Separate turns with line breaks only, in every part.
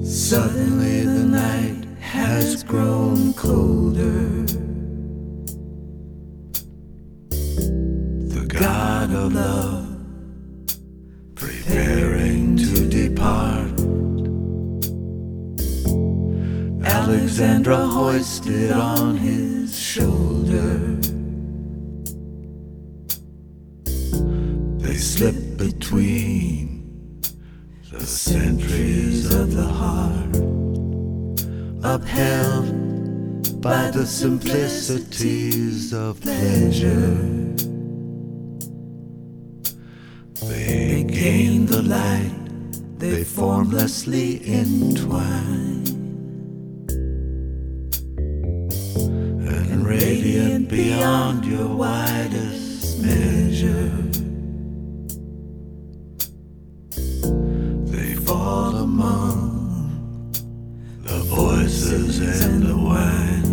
Suddenly the night has grown colder. The God of love preparing to depart. Alexandra hoisted on his shoulder. They slip between the centuries of the heart, upheld by the simplicities of pleasure. They gain the light, they formlessly entwine, and radiant beyond your widest measure. Fall among the voices and the wine.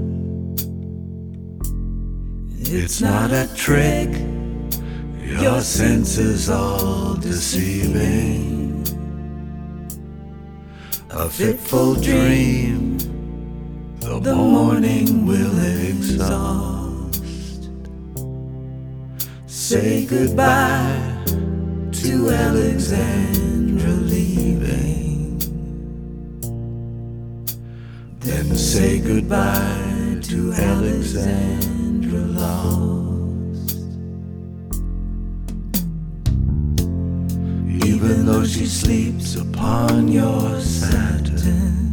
It's not a trick, your senses all deceiving. A fitful dream, the morning will exhaust. Say goodbye to Alexandra leaving, then say goodbye to Alexandra lost. Even though she sleeps upon your satin,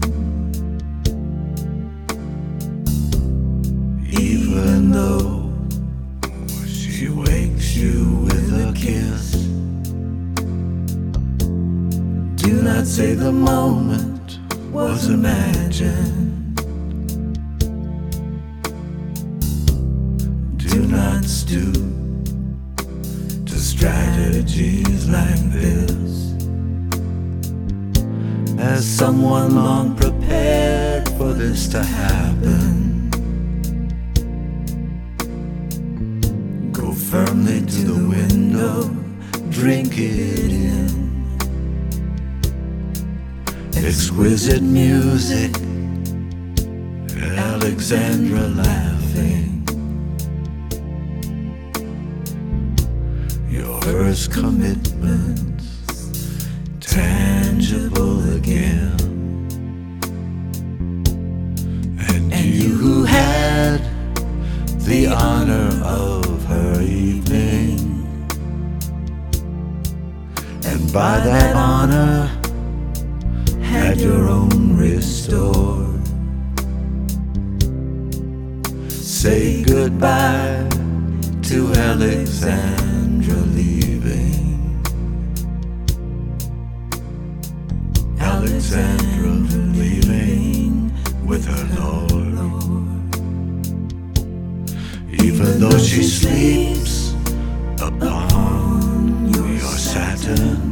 even though she wakes you with a kiss, do not say the moment was imagined. Do not stoop to strategies like this. As someone long prepared for this to happen, go firmly to the window, drink it in. Exquisite music, Alexandra laughing. Your first commitments tangible again. And you who had the honor of her evening, and by that honor had your own restored. Say goodbye to Alexandra leaving. Alexandra leaving with her Lord. Even though she sleeps upon your satin,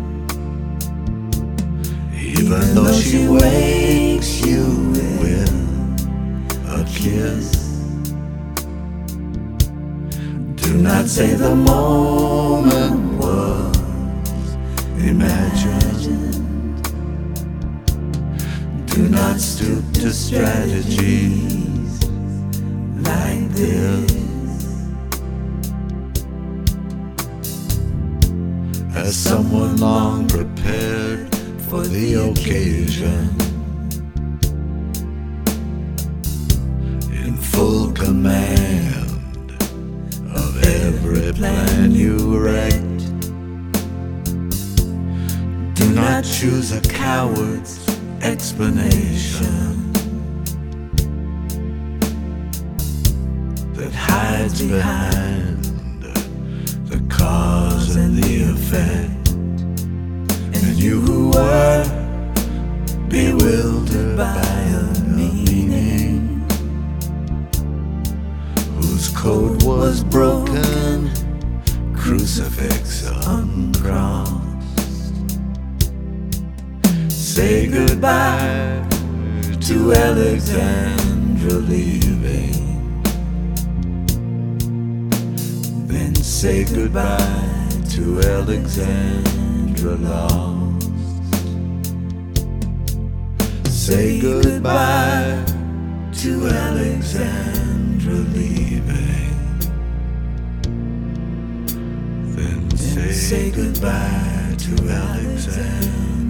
even though she wakes you with a kiss, do not say the moment was imagined. Do not stoop to strategies like this. As someone long prepared for the occasion, in full command of every plan you wrecked. Do not choose a coward's explanation that hides behind the cause and the effect. And you who were bewildered by a meaning whose code was broken, crucifix uncrossed. Say goodbye to Alexandra leaving, then say goodbye to Alexandra lost. say goodbye to Alexandra leaving. Then say goodbye to Alexandra.